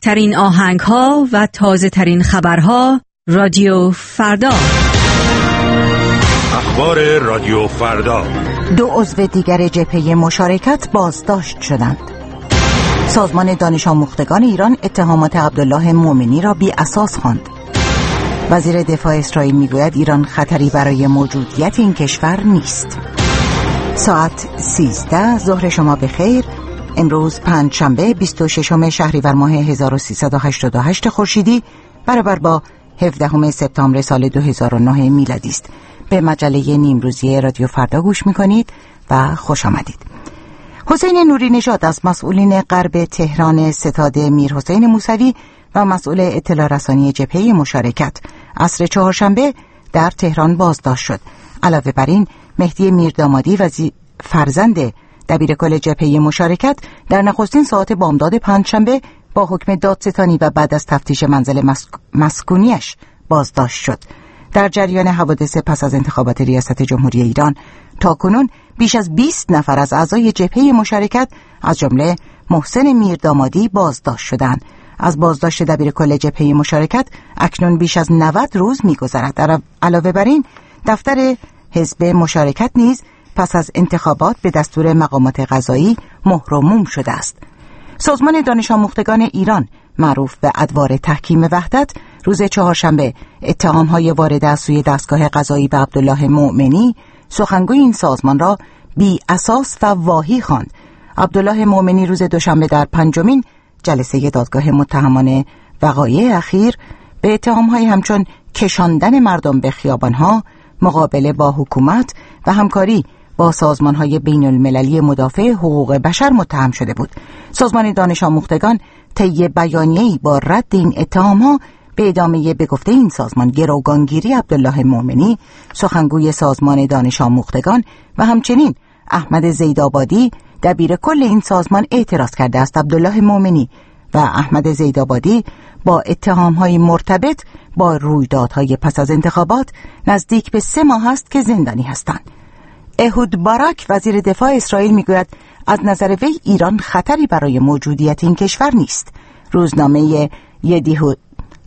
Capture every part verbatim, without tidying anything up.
بهترین آهنگ‌ها و تازه‌ترین خبرها رادیو فردا. اخبار رادیو فردا. دو عضو دیگر جبهه مشارکت بازداشت شدند. سازمان دانش آموختگان ایران اتهامات عبدالله مومنی را بی اساس خواند. وزیر دفاع اسرائیل میگوید ایران خطری برای موجودیت این کشور نیست. ساعت سیزده ظهر شما بخیر. امروز پنج شنبه بیست و ششم شهریور ماه هزار و سیصد و هشتاد و هشت خورشیدی برابر با هفدهم سپتامبر سال دو هزار و نه میلادی است. به مجله نیمروزی رادیو فردا گوش میکنید و خوش آمدید. حسین نوری نژاد از مسئولین غرب تهران ستاد میرحسین موسوی و مسئول اطلاع رسانی جبهه مشارکت عصر چهارشنبه در تهران بازداشت شد. علاوه بر این مهدی میردامادی وزیر فرزند دبیرکل جبهه مشارکت در نخستین ساعت بامداد پنجشنبه با حکم دادستانی و بعد از تفتیش منزل مسک... مسکونیش بازداشت شد. در جریان حوادث پس از انتخابات ریاست جمهوری ایران تاکنون بیش از بیست نفر از اعضای جبهه مشارکت از جمله محسن میردامادی بازداشت شدند. از بازداشت دبیرکل جبهه مشارکت اکنون بیش از نود روز می‌گذرد. علاوه بر این دفتر حزب مشارکت نیز پس از انتخابات به دستور مقامات قضایی مهر و موم شده است. سازمان دانش آموختگان ایران معروف به ادوار تحکیم وحدت روز چهارشنبه اتهام‌های وارده از سوی دستگاه قضایی به عبدالله مومنی سخنگوی این سازمان را بی اساس و واهی خواند. عبدالله مومنی روز دوشنبه در پنجمین جلسه دادگاه متهمان وقایع اخیر به اتهام‌های همچون کشاندن مردم به خیابان‌ها، مقابله با حکومت و همکاری با سازمان‌های بین‌المللی مدافع حقوق بشر متهم شده بود. سازمان دانش آموختگان طی بیانیه‌ای با رد این اتهام‌ها به ادامه به گفته این سازمان گروگانگیری عبدالله مومنی سخنگوی سازمان دانش آموختگان و همچنین احمد زیدآبادی دبیر کل این سازمان اعتراض کرده است. عبدالله مومنی و احمد زیدآبادی با اتهام‌های مرتبط با رویدادهای پس از انتخابات نزدیک به سه ماه است که زندانی هستند. اهود باراک وزیر دفاع اسرائیل میگوید از نظر وی ایران خطری برای موجودیت این کشور نیست. روزنامه یدیهود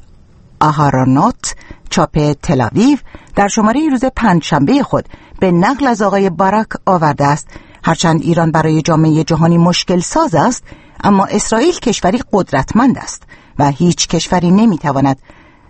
آهارانوت چاپ تل آویو در شماره روز پنجشنبه خود به نقل از آقای باراک آورده است هرچند ایران برای جامعه جهانی مشکل ساز است، اما اسرائیل کشوری قدرتمند است و هیچ کشوری نمیتواند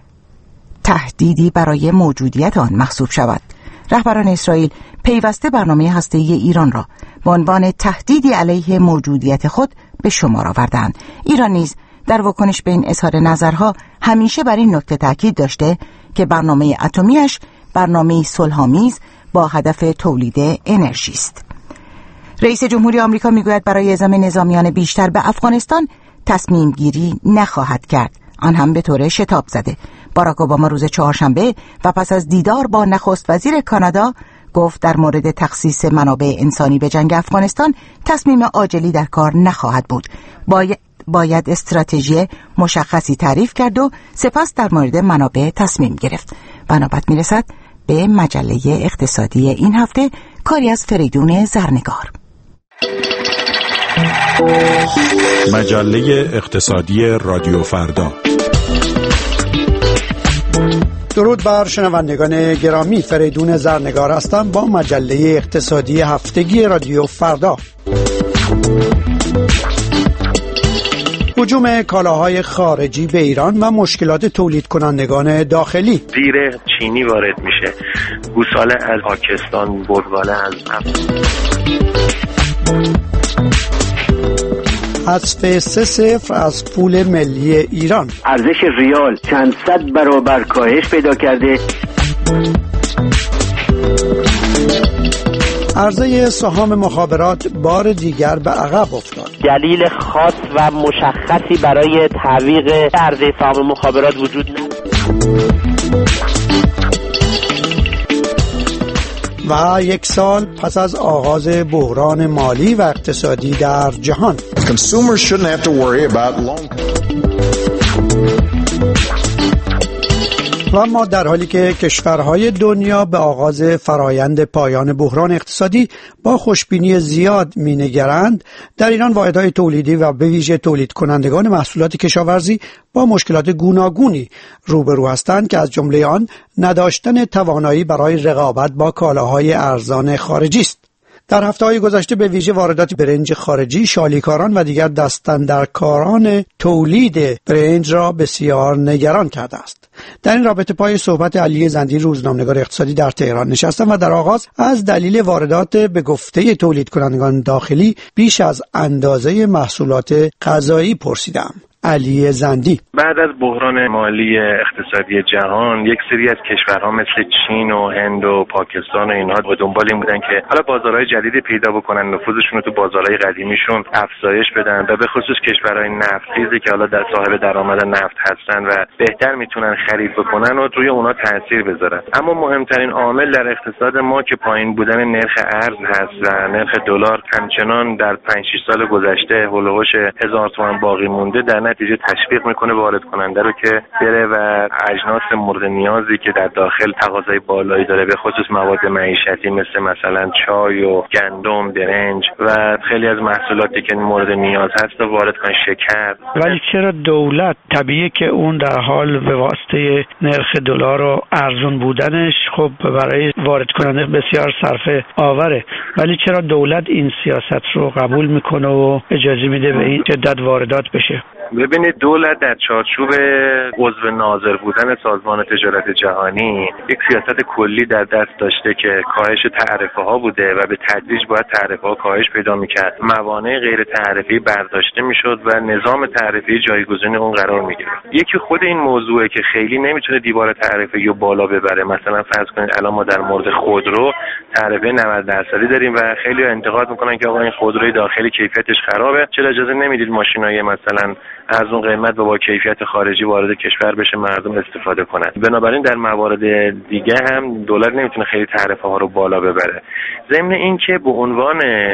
تهدیدی برای موجودیت آن محسوب شود. رهبران اسرائیل پیوسته برنامه هسته‌ای ایران را به عنوان تهدیدی علیه موجودیت خود به شمار آوردند. ایران نیز در واکنش به این اظهار نظرها همیشه بر این نکته تاکید داشته که برنامه اتمیش برنامه صلح‌آمیز با هدف تولید انرژی است. رئیس جمهوری آمریکا میگوید برای اعزام نظامیان بیشتر به افغانستان تصمیم گیری نخواهد کرد، آن هم به طور شتاب زده. باراک اوباما روز چهارشنبه و پس از دیدار با نخست وزیر کانادا گفت در مورد تخصیص منابع انسانی به جنگ افغانستان تصمیم عاجلی در کار نخواهد بود. باید باید استراتژی مشخصی تعریف کرد و سپس در مورد منابع تصمیم گرفت. و نوبت میرسد به مجله اقتصادی این هفته، کاری از فریدون زرنگار. مجله اقتصادی رادیو فردا. درود بر شنوندگان گرامی، فریدون زرنگار هستم با مجله اقتصادی هفتگی رادیو فردا. هجوم کالاهای خارجی به ایران و مشکلات تولید کنندگان داخلی. زیر چینی وارد میشه، گوساله از پاکستان، بلغاله از حذف سه صفر از پول ملی ایران. ارزش ریال چند صد برابر کاهش پیدا کرده. عرضه سهام مخابرات بار دیگر به عقب افتاد. دلیل خاص و مشخصی برای تعویق عرضه سهام مخابرات وجود ندارد. و یک سال پس از آغاز بحران مالی و اقتصادی در جهان، consumers shouldn't have to worry about long و ما در حالی که کشورهای دنیا به آغاز فرایند پایان بحران اقتصادی با خوشبینی زیاد می‌نگرند، در ایران واحدهای تولیدی و به ویژه تولید کنندگان محصولات کشاورزی با مشکلات گوناگونی روبرو هستند که از جمله آن نداشتن توانایی برای رقابت با کالاهای ارزان خارجی است. در هفته‌های گذشته به ویژه واردات برنج خارجی، شالیکاران و دیگر دستاندرکاران تولید برنج را بسیار نگران کرده است. در این رابطه پای صحبت علی زندی، روزنامه‌نگار اقتصادی در تهران نشستم و در آغاز از دلیل واردات به گفته تولید کنندگان داخلی بیش از اندازه محصولات غذایی پرسیدم. علی زندی: بعد از بحران مالی اقتصادی جهان یک سری از کشورها مثل چین و هند و پاکستان و اینها به دنبال این بودن که حالا بازارهای جدیدی پیدا بکنن، نفوذشون رو تو بازارهای قدیمیشون افزایش بدن و به خصوص کشورهای نفتخیزی که حالا در صاحب درآمد نفت هستن و بهتر میتونن خرید بکنن و روی اونا تاثیر بذارن. اما مهمترین عامل در اقتصاد ما که پایین بودن نرخ ارز هست و نرخ دلار همچنان در پنج شش سال گذشته هولوش هزار تومان باقی مونده، در نتیجه تشویق میکنه وارد کننده رو که بره و اجناس مورد نیازی که در داخل تقاضای بالایی داره، به خصوص مواد معیشتی مثل مثلا چای و گندم، برنج و خیلی از محصولاتی که مورد نیاز هست وارد کنه، شکر. ولی چرا دولت، طبیعیه که اون در حال به واسطه نرخ دلار و ارزون بودنش خب برای وارد کننده بسیار صرفه آوره، ولی چرا دولت این سیاست رو قبول میکنه و اجازه میده به این شدت واردات بشه؟ ببینید، دولت در چارچوب عضو ناظر بودن سازمان تجارت جهانی یک سیاست کلی در دست داشته که کاهش تعرفه ها بوده و به تدریج باید تعرفه ها کاهش پیدا میکرد، موانع غیر تعرفی برداشته میشد و نظام تعرفی جایگزین اون قرار میگیره. یکی خود این موضوعه که خیلی نمیتونه دیوار تعرفه رو بالا ببره. مثلا فرض کنید الان ما در مورد خودرو تعرفه نود درصدی داریم و خیلی انتقاد میکنن که آقا این خودروی داخلی کیفیتش خرابه، چرا اجازه نمیدید ماشینای مثلا از اون قیمت و با کیفیت خارجی وارد کشور بشه، مردم استفاده کنن. بنابراین در موارد دیگه هم دولت نمیتونه خیلی تعرفه ها رو بالا ببره. ضمن اینکه به عنوان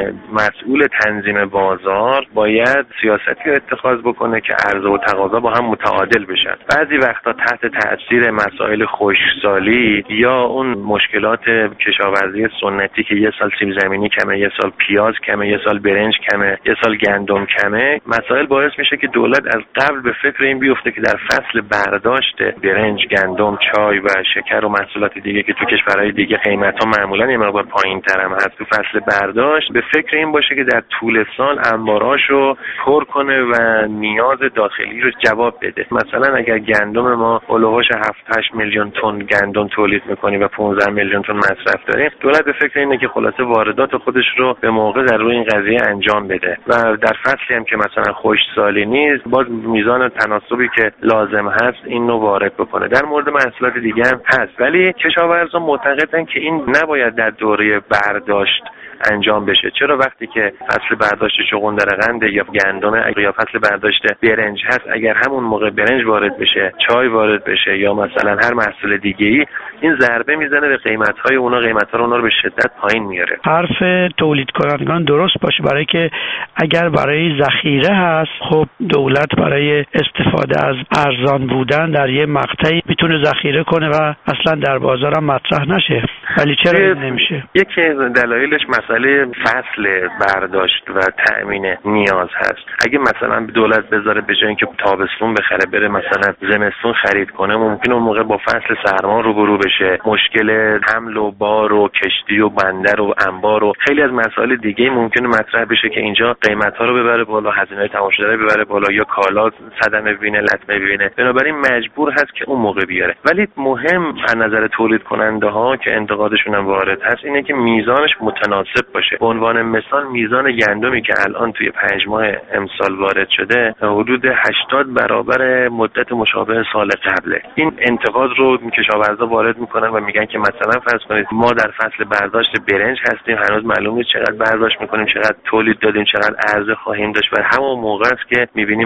مسئول تنظیم بازار باید سیاستی رو اتخاذ بکنه که عرضه و تقاضا با هم متعادل بشن. بعضی وقتا تحت تاثیر مسائل خشکسالی یا اون مشکلات کشاورزی سنتی که یه سال سیب زمینی کمه، یه سال پیاز کمه، یه سال برنج کمه، یه سال گندم کمه، مسائل باعث میشه که دولت از قبل به فکر این بیفته که در فصل برداشت برنج، گندم، چای و شکر و محصولات دیگه که تو کشورهای دیگه قیمت‌ها معمولاً یه مقدار پایین‌تر هم هست، تو فصل برداشت به فکر این باشه که در طول سال انباراشو پر کنه و نیاز داخلی رو جواب بده. مثلا اگر گندم ما هولوش هفت هشت میلیون تن گندم تولید می‌کنیم و پانزده میلیون تن مصرف داریم، دولت به فکر اینه که خلاصه واردات خودش رو به موقع در روی این قضیه انجام بده و در فصلی هم که مثلا خشکسالی نیست باز میزان تناسبی که لازم هست این رو وارد بکنه. در مورد محصولات دیگه هم هست، ولی کشاورزان معتقدن که این نباید در دوره برداشت انجام بشه. چرا وقتی که فصل برداشت چغندرقند یا گندم یا فصل برداشت برنج هست، اگر همون موقع برنج وارد بشه، چای وارد بشه یا مثلا هر محصول دیگه‌ای، این ضربه میزنه به قیمت‌های اونا، قیمت‌ها رو اونا رو به شدت پایین میاره. حرف تولید کنندگان درست باشه، برای که اگر برای ذخیره هست، خب دولت برای استفاده از ارزان بودن در یه مقطعی میتونه ذخیره کنه و اصلا در بازار هم مطرح نشه. ولی چرا این نمیشه؟ یکی از دلایلش مسئله فصل برداشت و تأمین نیاز هست. اگه مثلا دولت بذاره به جای اینکه تابستون بخره بره مثلا زمستون خرید کنه، ممکنه اون موقع با فصل سرما روبرو بشه، مشکل حمل و بار و کشتی و بندر و انبار و خیلی از مسائل دیگه ممکنه مطرح بشه که اینجا قیمت‌ها رو ببره بالا، هزینه تماشاگری ببره بالا یا کالا صدمه ببینه، لطمه ببینه. بنابراین مجبور هست که اون موقع بیاره. ولی مهم از نظر تولید کننده ها که انتقادشون هم وارد هست اینه که میزانش متناسب باشه. به عنوان مثال میزان گندمی که الان توی پنج ماه امسال وارد شده حدود هشتاد برابر مدت مشابه سال قبله. این انتقاد رو کشاورزا وارد میکنن و میگن که مثلا فرض کنید ما در فصل برداشت برنج هستیم، هنوز معلومه چقدر برداشت میکنیم، چقدر تولید دادیم، چقدر عرضه خواهیم داشت و همون موقع است که میبینیم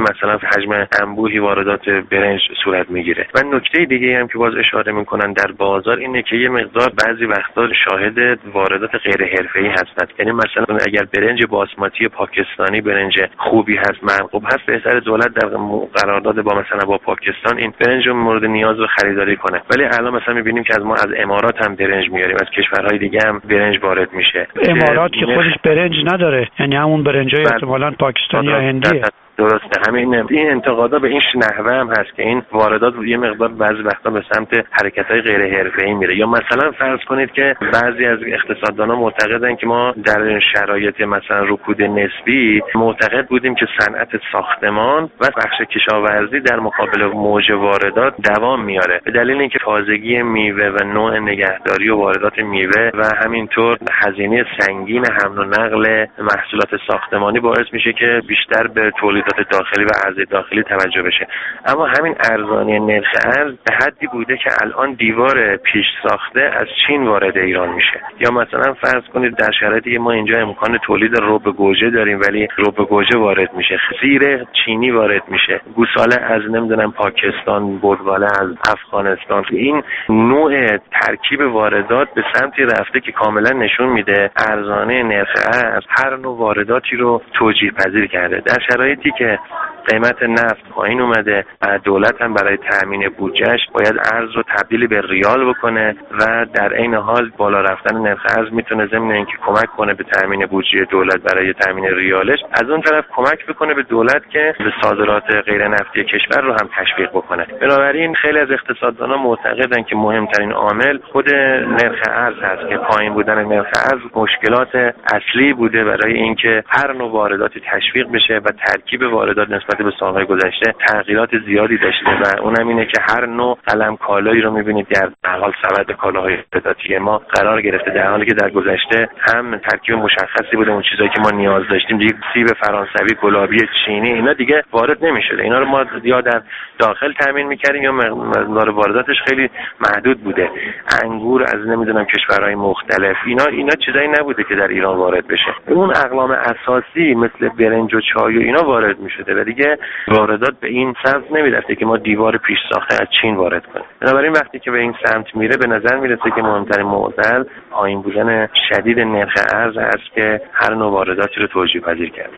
مثلا حجم انبوهی واردات برنج صورت میگیره. و نکته دیگه هم که باز اشاره میکنن در بازار اینه که یه مقدار بعضی وقتا شاهد واردات غیر حرفه‌ای هستند. یعنی مثلا اگر برنج باسماتی پاکستانی برنج خوبی هست، مرغوب هست، بهتر دولت در قرارداد با مثلا با پاکستان این برنج رو مورد نیاز رو خریداری کنه. ولی الان مثلا میبینیم که از ما از امارات هم برنج میاریم، از کشورهای دیگه هم برنج وارد میشه. امارات که خودش برنج نداره، یعنی همون برنجای احتمالاً پاکستانی یا هندیه. درسته. همین این انتقادا به این نحوه هم هست که این واردات یه مقدار بعضی وقتا به سمت حرکت‌های غیر حرفه‌ای میره. یا مثلا فرض کنید که بعضی از اقتصاددانان معتقدن که ما در شرایط مثلا رکود نسبی معتقد بودیم که صنعت ساختمان و بخش کشاورزی در مقابل موج واردات دوام میاره، به دلیل اینکه تازگی میوه و نوع نگهداری و واردات میوه و همینطور هزینه سنگین حمل و نقل محصولات ساختمانی باعث میشه که بیشتر به تولید داخلی و ارز داخلی توجه بشه. اما همین ارزانی نرخ ارز به حدی بوده که الان دیوار پیش ساخته از چین وارد ایران میشه. یا مثلا فرض کنید در شرایطی ما اینجا امکان تولید رب گوجه داریم ولی رب گوجه وارد میشه، سیر چینی وارد میشه، گوساله از نمیدونم پاکستان، بودواله از افغانستان. این نوع ترکیب واردات به سمتی رفته که کاملا نشون میده ارزانی نرخ ارز هر نوع وارداتی رو توجیه پذیر کرده. در شرایطی که قیمت نفت پایین اومده و دولت هم برای تامین بودجهش باید ارز رو تبدیل به ریال بکنه و در عین حال بالا رفتن نرخ ارز میتونه ضمن اینکه کمک کنه به تامین بودجه دولت برای تامین ریالش، از اون طرف کمک بکنه به دولت که به صادرات غیر نفتی کشور رو هم تشویق بکنه. بنابراین خیلی از اقتصاددانان معتقدن که مهمترین عامل خود نرخ ارز هست که پایین بودن نرخ ارز مشکلات اصلی بوده برای اینکه هر نوع وارداتی تشویق بشه و ترکیب واردات نسبت به سالهای گذشته تغییرات زیادی داشته و اونم اینه که هر نوع قلم کالایی رو می‌بینید در حال سبد کالاهای وارداتی ما قرار گرفته، در حالی که در گذشته هم ترکیب مشخصی بوده، اون چیزایی که ما نیاز داشتیم دیگه سیب فرانسوی، گلابی چینی، اینا دیگه وارد نمی‌شده. اینا رو ما یا در داخل تامین می‌کردیم یا مقدار وارداتش خیلی محدود بوده. انگور از نمیدونم کشورهای مختلف، اینا اینا چیزایی نبوده که در ایران وارد بشه. اون اقلام اساسی مثل برنج و چای و اینا وارد می‌شده و دیگه واردات به این سمت نمیرفته که ما دیوار پیش ساخته از چین وارد کنیم. بنابراین وقتی که به این سمت میره به نظر میرسه که مهمترین معضل پایین بودن شدید نرخ ارز است که هر نوع وارداتی رو توجیه پذیر کرده.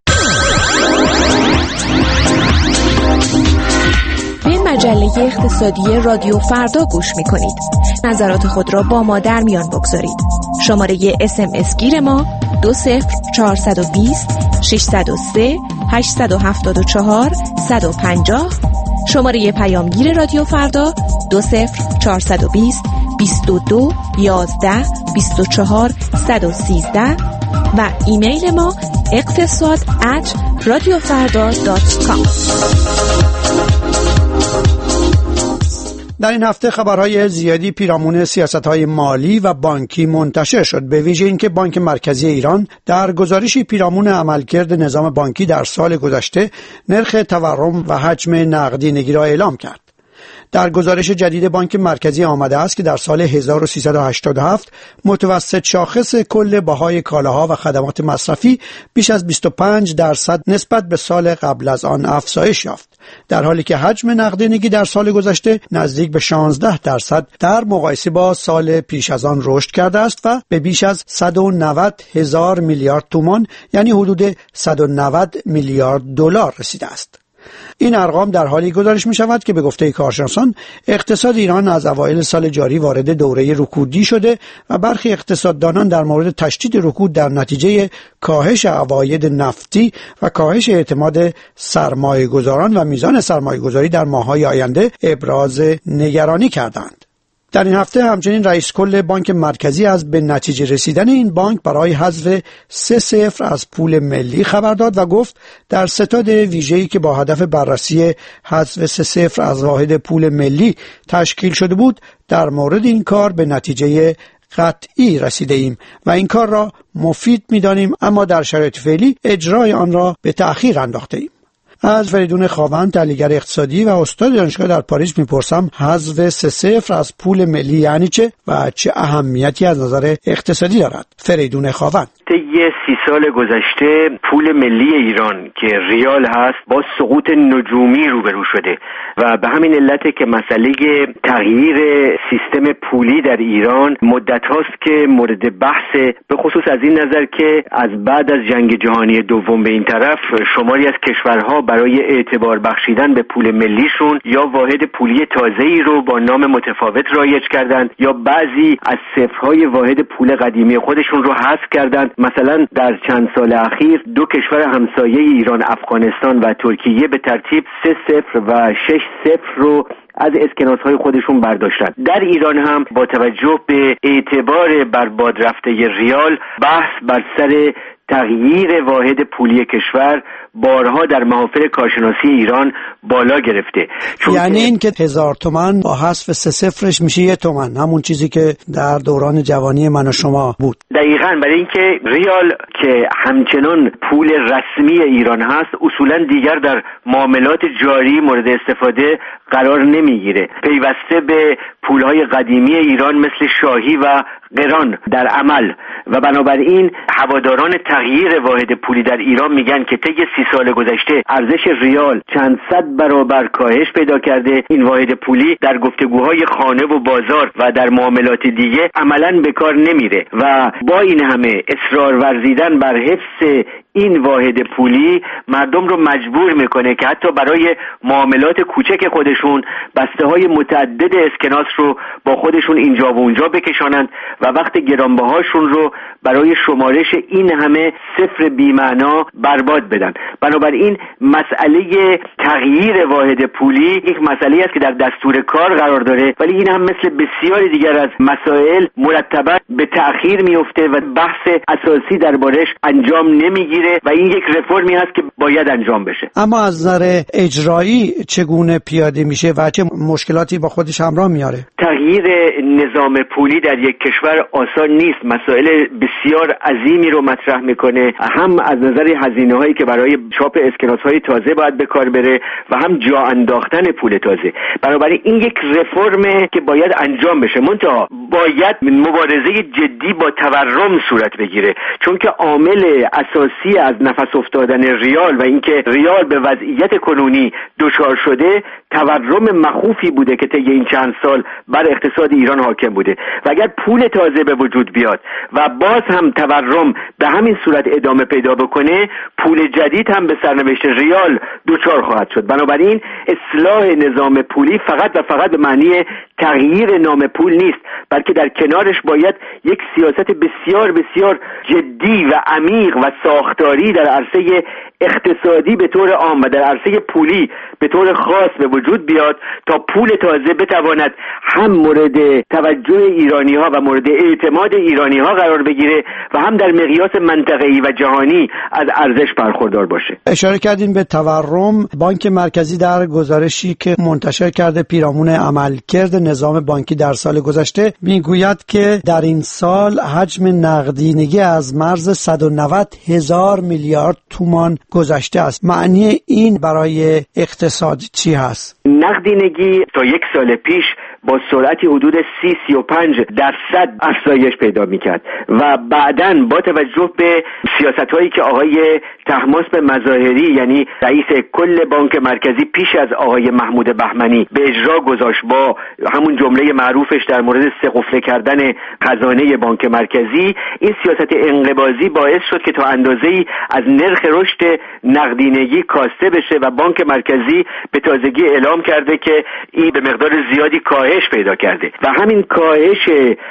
به مجله اقتصادی رادیو فردا گوش میکنید. نظرات خود را با ما در میان بگذارید. شماره اس ام اس گیر ما دو صفر چهارصد و بیست ششصد و سه هشتصد و هفتاد و چهار صد و پنجاه. شماره پیامگیر رادیو فردا دو صفر چهارصد و بیست بیست و دو یازده بیست و چهار صد و سیزده و ایمیل ما اقتصاد ات رادیو فردا دات کام. در این هفته خبرهای زیادی پیرامون سیاست‌های مالی و بانکی منتشر شد، به ویژه اینکه بانک مرکزی ایران در گزارشی پیرامون عملکرد نظام بانکی در سال گذشته نرخ تورم و حجم نقدینگی را اعلام کرد. در گزارش جدید بانک مرکزی آمده است که در سال هزار و سیصد و هشتاد و هفت متوسط شاخص کل بهای کالاها و خدمات مصرفی بیش از بیست و پنج درصد نسبت به سال قبل از آن افزایش یافت، در حالی که حجم نقدینگی در سال گذشته نزدیک به شانزده درصد در مقایسه با سال پیش از آن رشد کرده است و به بیش از صد و نود هزار میلیارد تومان یعنی حدود صد و نود میلیارد دلار رسیده است. این ارقام در حالی گزارش می شود که به گفته کارشناسان اقتصاد ایران از اوایل سال جاری وارد دوره رکودی شده و برخی اقتصاددانان در مورد تشدید رکود در نتیجه کاهش عواید نفتی و کاهش اعتماد سرمایه گذاران و میزان سرمایه گذاری در ماه‌های آینده ابراز نگرانی کردند. در این هفته همچنین رئیس کل بانک مرکزی از به نتیجه رسیدن این بانک برای حذف سه صفر از پول ملی خبر داد و گفت در ستاد ویژه‌ای که با هدف بررسی حذف سه صفر از واحد پول ملی تشکیل شده بود در مورد این کار به نتیجه قطعی رسیده ایم و این کار را مفید می‌دانیم، اما در شرایط فعلی اجرای آن را به تأخیر انداخته ایم. از فریدون خاوند، تحلیلگر اقتصادی و استاد دانشگاه در پاریس میپرسم حذف سه صفر از پول ملی یعنی چه و چه اهمیتی از نظر اقتصادی دارد؟ فریدون خاوند: یه سی سال گذشته پول ملی ایران که ریال هست با سقوط نجومی روبرو شده و به همین علته که مسئله تغییر سیستم پولی در ایران مدت هاست که مورد بحث، به خصوص از این نظر که از بعد از جنگ جهانی دوم به این طرف شماری از کشورها برای اعتبار بخشیدن به پول ملیشون یا واحد پولی تازه‌ای رو با نام متفاوت رایج کردند یا بعضی از صفرهای واحد پول قدیمی خودشون رو حذف کردند. مثلا در چند سال اخیر دو کشور همسایه ایران، افغانستان و ترکیه، به ترتیب سه صفر و شش صفر رو از اسکناس‌های خودشون برداشتن. در ایران هم با توجه به اعتبار برباد رفته ریال بحث بر سر تغییر واحد پولی کشور بارها در محافل کارشناسی ایران بالا گرفته. یعنی این که هزار تومن با حذف سه صفرش میشه یه تومن، همون چیزی که در دوران جوانی من و شما بود. دقیقاً، برای اینکه ریال که همچنان پول رسمی ایران هست اصولاً دیگر در معاملات جاری مورد استفاده قرار نمیگیره، پیوسته به پولهای قدیمی ایران مثل شاهی و قران در عمل و بنابراین هواداران تغییر واحد پولی در ایران میگن که طی سی سال گذشته ارزش ریال چند صد برابر کاهش پیدا کرده. این واحد پولی در گفتگوهای خانه و بازار و در معاملات دیگه عملاً به کار نمیره و با این همه اصرار ورزیدن بر حفظ این واحد پولی مردم رو مجبور میکنه که حتی برای معاملات کوچک خودشون بسته های متعدد اسکناس رو با خودشون اینجا و اونجا بکشانند و وقت گرانبهاشون رو برای شمارش این همه صفر بی‌معنا برباد بدن. بنابراین مسئله تغییر واحد پولی یک مسئله است که در دستور کار قرار داره، ولی این هم مثل بسیاری دیگر از مسائل مرتباً به تأخیر میفته و بحث اساسی دربارش انجام نمیگیره و این یک رفرمی هست که باید انجام بشه. اما از نظر اجرایی چگونه پیاده میشه و چه مشکلاتی با خودش همراه میاره؟ تغییر نظام پولی در یک کشور آسان نیست، مسائل بسیار عظیمی رو مطرح میکنه، هم از نظر هزینه هایی که برای چاپ اسکناس های تازه باید به کار بره و هم جا انداختن پول تازه. بنابراین این یک رفرمه که باید انجام بشه، منتها باید مبارزه جدی با تورم صورت بگیره، چون که عامل اساسی از نفس افتادن ریال و اینکه ریال به وضعیت کنونی دچار شده تورم مخوفی بوده که طی این چند سال بر اقتصاد ایران حاکم بوده و اگر پول تازه به وجود بیاد و باز هم تورم به همین صورت ادامه پیدا بکنه، پول جدید هم به سرنوشت ریال دچار خواهد شد. بنابراین اصلاح نظام پولی فقط و فقط به معنی تغییر نام پول نیست، بلکه در کنارش باید یک سیاست بسیار بسیار جدی و عمیق و ساختاری در عرصه اقتصادی به طور عام و در عرصه پولی به طور خاص به وجود بیاد تا پول تازه بتواند هم مورد توجه ایرانی ها و مورد اعتماد ایرانی ها قرار بگیره و هم در مقیاس منطقه‌ای و جهانی از ارزش برخوردار باشه. اشاره کردین به تورم. بانک مرکزی در گزارشی که منتشر کرده پیرامون عملکرد نظام بانکی در سال گذشته میگوید که در این سال حجم نقدینگی از مرز صد و نود هزار میلیارد تومان گذشته است. معنی این برای اقتصاد چی هست؟ نقدینگی تا یک سال پیش با سرعتی حدود سی سی و پنج درصد افزایش پیدا میکرد و بعداً با توجه به سیاست‌هایی که آقای طهماسب مظاهری یعنی رئیس کل بانک مرکزی پیش از آقای محمود بهمنی به اجرا گذاشت با همون جمله معروفش در مورد سقفله کردن خزانه بانک مرکزی، این سیاست انقباضی باعث شد که تا اندازه‌ای از نرخ رشد نقدینگی کاسته بشه و بانک مرکزی به تازگی اعلام کرده که این به مقدار زیادی کاهش پیدا کرده و همین کاهش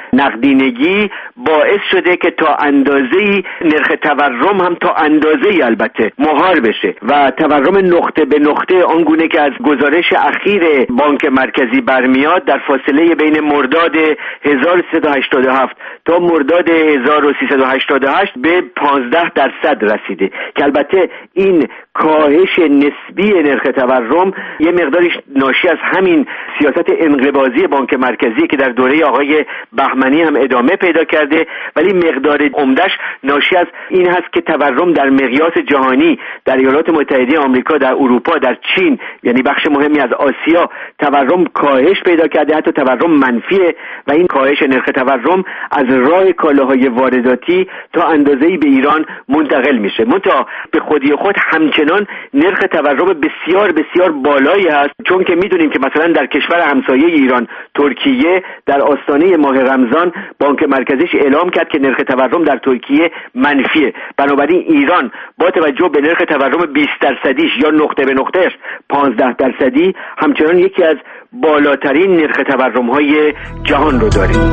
نقدینگی باعث شده که تا اندازه‌ای نرخ تورم هم تا اندازه‌ای البته مهار بشه و تورم نقطه به نقطه آنگونه که از گزارش اخیر بانک مرکزی برمیاد در فاصله بین مرداد هزار و سیصد و هشتاد و هفت تا مرداد هزار و سیصد و هشتاد و هشت به پانزده درصد رسیده که البته این کاهش نسبی نرخ تورم یه مقدارش ناشی از همین سیاست انقباضی بازی بانک مرکزی که در دوره آقای بهمنی هم ادامه پیدا کرده، ولی مقدار عمدش ناشی از این هست که تورم در مقیاس جهانی در ایالات متحده آمریکا، در اروپا، در چین، یعنی بخش مهمی از آسیا، تورم کاهش پیدا کرده، حتی تورم منفیه و این کاهش نرخ تورم از راه کالاهای وارداتی تا اندازه‌ای به ایران منتقل میشه. منتها به خودی خود همچنان نرخ تورم بسیار بسیار بالایی هست، چون که میدونیم که مثلا در کشور همسایه ایران ترکیه در آستانه ماه رمضان بانک مرکزیش اعلام کرد که نرخ تورم در ترکیه منفیه. بنابراین ایران با توجه به نرخ تورم بیست درصدیش یا نقطه به نقطهش پانزده درصدی همچنان یکی از بالاترین نرخ تورم‌های جهان رو داریم.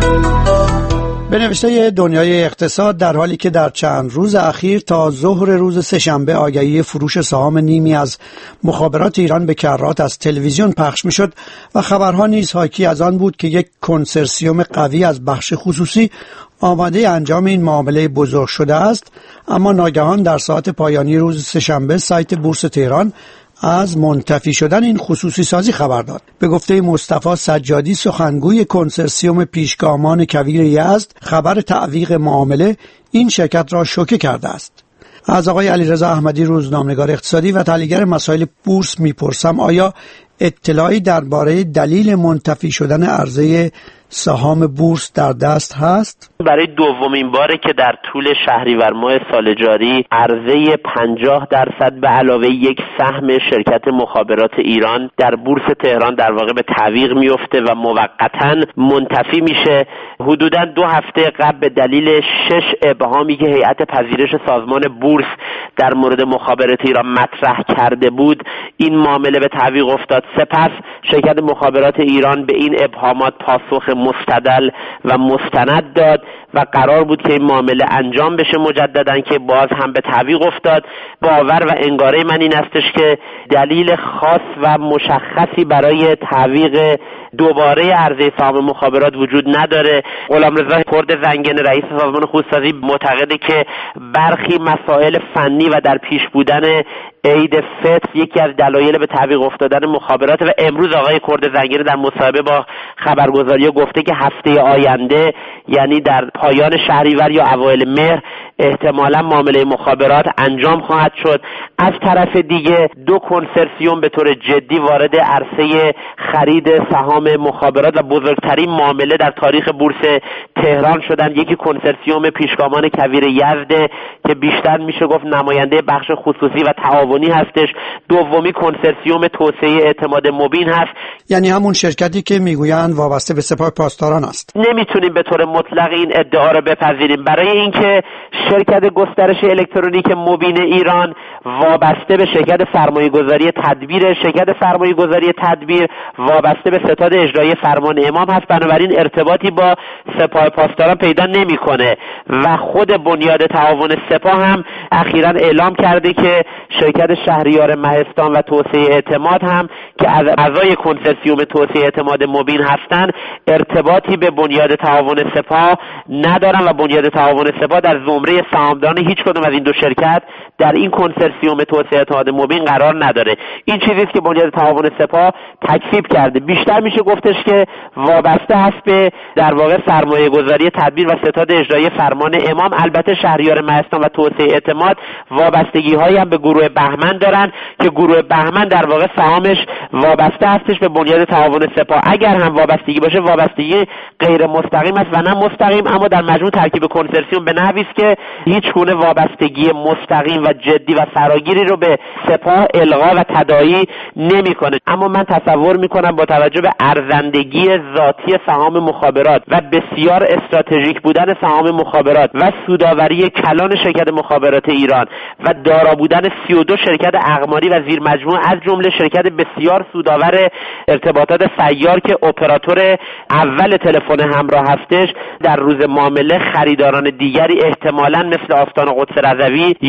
به نوشته دنیای اقتصاد، در حالی که در چند روز اخیر تا ظهر روز سه‌شنبه آگهی فروش سهام نیمی از مخابرات ایران به کرات از تلویزیون پخش می‌شد و خبرها نیز حاکی از آن بود که یک کنسرسیوم قوی از بخش خصوصی آماده انجام این معامله بزرگ شده است، اما ناگهان در ساعت پایانی روز سه‌شنبه سایت بورس تهران از منتفی شدن این خصوصی سازی خبر داد. به گفته مصطفی سجادی، سخنگوی کنسرسیوم پیشگامان کویر یزد، خبر تعویق معامله این شرکت را شوکه کرده است. از آقای علیرضا احمدی، روزنامه‌نگار اقتصادی و تحلیلگر مسائل بورس میپرسم آیا اطلاعی درباره دلیل منتفی شدن عرضه سهام بورس در دست هست؟ برای دومین باره که در طول شهریور ماه سال جاری عرضه پنجاه درصد به علاوه یک سهم شرکت مخابرات ایران در بورس تهران در واقع به تعویق میفته و موقتاً منتفی میشه. حدوداً دو هفته قبل به دلیل شش ابهامی که هیئت پذیرش سازمان بورس در مورد مخابرات ایران مطرح کرده بود، این معامله به تعویق افتاد. سپس شرکت مخابرات ایران به این ابهامات پاسخ مستدل و مستند داد و قرار بود که این معامله انجام بشه مجدداً، که باز هم به تعویق افتاد. باور و انگاره من این استش که دلیل خاص و مشخصی برای تعویق دوباره عرضه سهام مخابرات وجود نداره. غلامرضا کرد زنگن، رئیس سازمان خودسازی، معتقده که برخی مسائل فنی و در پیش بودن عید فطر یکی از دلایل به تعویق افتادن مخابرات. و امروز آقای کرد زنگن در مصاحبه با خبرگزاری گفته که هفته آینده، یعنی در پایان شهریور یا اوایل مهر، احتمالا معامله مخابرات انجام خواهد شد. از طرف دیگه دو کنسرسیوم به طور جدی وارد عرصه خرید سهام مخابرات و بزرگترین معامله در تاریخ بورس تهران شدن. یکی کنسرسیوم پیشگامان کویر یزد که بیشتر میشه گفت نماینده بخش خصوصی و تعاونی هستش. دومی کنسرسیوم توسعه اعتماد مبین هست، یعنی همون شرکتی که میگویند وابسته به سپاه پاسداران است. نمیتونیم به طور مطلق این ادعا رو بپذیریم، برای اینکه شرکت گسترش الکترونیک مبین ایران وابسته به شرکت سرمایه‌گذاری تدبیر، شرکت سرمایه‌گذاری تدبیر وابسته به ستاد اجرایی فرمان امام هست، بنابراین ارتباطی با سپاه پاسداران پیدا نمیکنه. و خود بنیاد تعاون سپاه هم اخیراً اعلام کرده که شرکت شهریار مهستان و توسعه اعتماد هم که از اعضای کنسرسیوم توسعه اعتماد مبین هستند ارتباطی به بنیاد تعاون سپاه ندارن و بنیاد تعاون سپاه در زمره سهامداران هیچ کدوم از این دو شرکت در این کنسرسیوم توسعه اعتماد مبین قرار نداره. این چیزی است که بنیاد تعاون سپاه تکذیب کرده. بیشتر میشه گفتش که وابسته است به در واقع سرمایه گذاری تدبیر و ستاد اجرایی فرمان امام. البته شهریار مهستان و توسعه اعتماد وابستگی هایی هم به گروه بهمن دارن که گروه بهمن در واقع سهامش وابسته هستش به بنیاد تعاون سپاه. اگر هم وابستگی باشه، وابستگی غیر مستقیم است و نه مستقیم، اما در مجموع ترکیب کنسرسیوم به نحوی است که هیچ گونه وابستگی مستقیم و جدی و فراگیری رو به سپاه القا و تداعی نمیکنه. اما من تصور میکنم با توجه به ارزندگی ذاتی سهام مخابرات و بسیار استراتژیک بودن سهام مخابرات و سودآوری کلان شرکت مخابرات ایران و دارا بودن سی و دو شرکت اقماری و زیر مجموعه از جمله شرکت بسیار سودآور ارتباطات سیار که اپراتور اول تلفن همراه هستش، در روز معامله خریداران دیگری احتمالاً مثل آستان قدس رضوی یا شرکت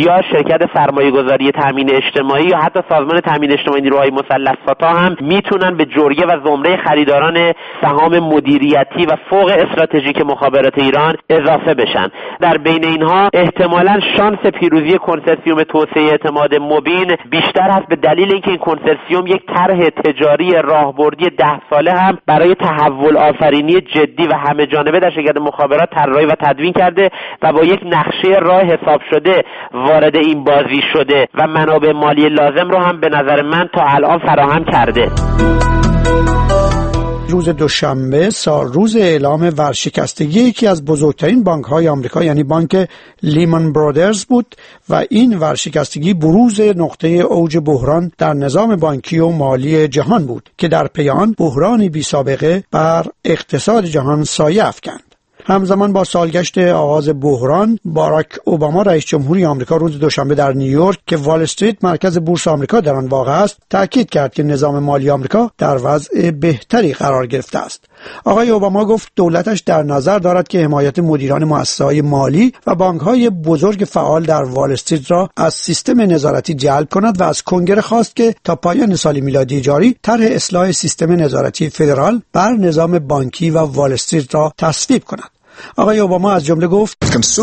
شرکت سرمایه‌گذاری تامین اجتماعی یا حتی سازمان تامین اجتماعی نیروهای مسلح ساتا هم میتونن به جرگه و زمره خریداران سهام مدیریتی و فوق استراتژیک مخابرات ایران اضافه بشن. در بین اینها احتمالاً شانس پیروزی کنسرسیوم توسعه اعتماد مبین بیشتر است، به دلیل اینکه این کنسرسیوم یک طرح تجاری راهبردی ده ساله هم برای تحول آفرینی جدی و همه جانبه در شرکت مخابرات طراحی و تدوین کرده و با یک نقشه راه حساب شده وارد این بازی شده و منابع مالی لازم رو هم به نظر من تا الان فراهم کرده. روز دوشنبه سال روز اعلام ورشکستگی یکی از بزرگترین بانک‌های آمریکا یعنی بانک لیمان برادرز بود و این ورشکستگی بروز نقطه اوج بحران در نظام بانکی و مالی جهان بود که در پی آن بحرانی بی‌سابقه بر اقتصاد جهان سایه افکند. همزمان با سالگشت آغاز بحران، باراک اوباما رئیس جمهوری آمریکا روز دوشنبه در نیویورک که وال استریت مرکز بورس آمریکا در آن واقع است، تاکید کرد که نظام مالی آمریکا در وضع بهتری قرار گرفته است. آقای اوباما گفت دولتش در نظر دارد که حمایت مدیران مؤسسه‌های مالی و بانک‌های بزرگ فعال در وال استریت را از سیستم نظارتی جلب کند و از کنگره خواست که تا پایان سال میلادی جاری طرح اصلاح سیستم نظارتی فدرال بر نظام بانکی و وال استریت را تصویب کند. آقای اوباما از جمله گفت